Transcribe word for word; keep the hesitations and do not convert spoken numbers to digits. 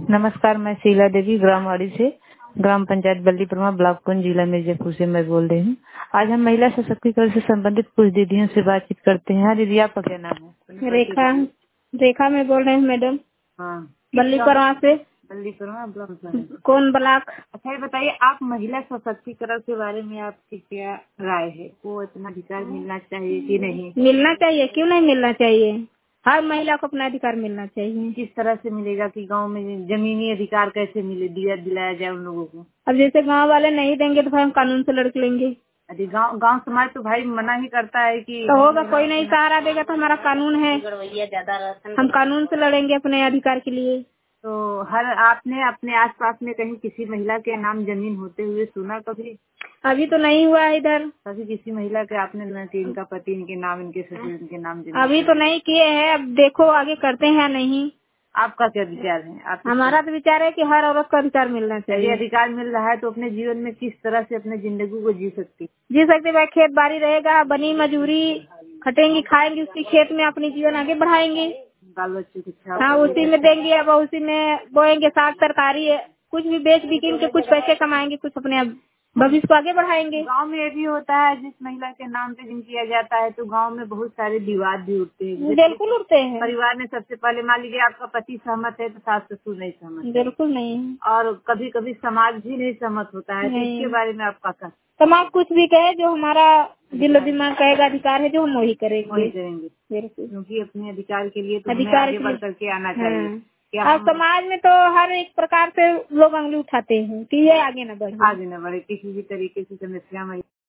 नमस्कार, मैं शीला देवी ग्रामवाड़ी से ग्राम पंचायत बल्लीपुरमा ब्लॉक कुंज जिला मिर्जापुर से मैं बोल रही हूँ। आज हम महिला सशक्तिकरण से संबंधित कुछ दीदियों से बातचीत करते हैं। हाँ दीदी, आपका क्या नाम है? रेखा रेखा मैं बोल रही हूँ मैडम। हाँ, बल्लीपुरमा से। बल्लीपुरमा ब्लॉक। कौन ब्लॉक? अच्छा, ये बताइए, आप महिला सशक्तिकरण के बारे में आपकी क्या राय है? को इतना अधिकार मिलना चाहिए कि नहीं? मिलना चाहिए, क्यों नहीं मिलना चाहिए। हर महिला को अपना अधिकार मिलना चाहिए। किस तरह से मिलेगा कि गांव में जमीनी अधिकार कैसे मिले, दिया दिलाया जाए उन लोगों को? अब जैसे गांव वाले नहीं देंगे तो फिर हम कानून से लड़ लेंगे। अरे गांव गांव समाज तो भाई मना ही करता है कि तो होगा, कोई नहीं सहारा देगा तो हमारा कानून है, हम कानून से लड़ेंगे अपने अधिकार के लिए। तो हर आपने अपने आसपास में कहीं किसी महिला के नाम जमीन होते हुए सुना कभी? अभी तो नहीं हुआ है इधर। कभी किसी महिला के आपने न कि इनका पति इनके नाम, इनके ससुर इनके नाम जमीन? अभी तो नहीं किए हैं, अब देखो आगे करते हैं नहीं। आपका क्या विचार है? आप हमारा तो विचार है कि हर औरत को अधिकार मिलना चाहिए। यदि अधिकार मिल रहा है तो अपने जीवन में किस तरह से अपने जिंदगी को जी सकती? जी सकते भाई, खेत बाड़ी रहेगा, बनी मजूरी खटेंगी खाएंगी, उसी खेत में अपनी जीवन आगे बढ़ाएंगे। बाल बच्चों की हाँ, उसी में देंगे, अब उसी में बोएंगे साग तरकारी, कुछ भी बेच बिकिन के कुछ पैसे कमाएंगे, कुछ अपने भविष्य को आगे बढ़ाएंगे। गांव में ये भी होता है, जिस महिला के नाम पे जिन किया जाता है तो गांव में बहुत सारे विवाद भी उठते हैं। बिल्कुल उठते हैं। परिवार में सबसे पहले मान लीजिए आपका पति सहमत है तो सास ससुर नहीं सहमत? बिल्कुल नहीं। और कभी कभी समाज भी नहीं सहमत होता है, तो इसके बारे में आपका क्या? समाज कुछ भी कहे, जो हमारा दिल दिमाग कहेगा अधिकार है जो हम वही करेंगे। वही करेंगे, बिल्कुल, क्योंकि अपने अधिकार के लिए तो हमें अधिकार आगे बढ़ करके आना चाहिए। हाँ। अब समाज में तो हर एक प्रकार से लोग उंगली उठाते हैं कि ये आगे न बढ़े, आगे न बढ़े किसी भी तरीके की समस्या में।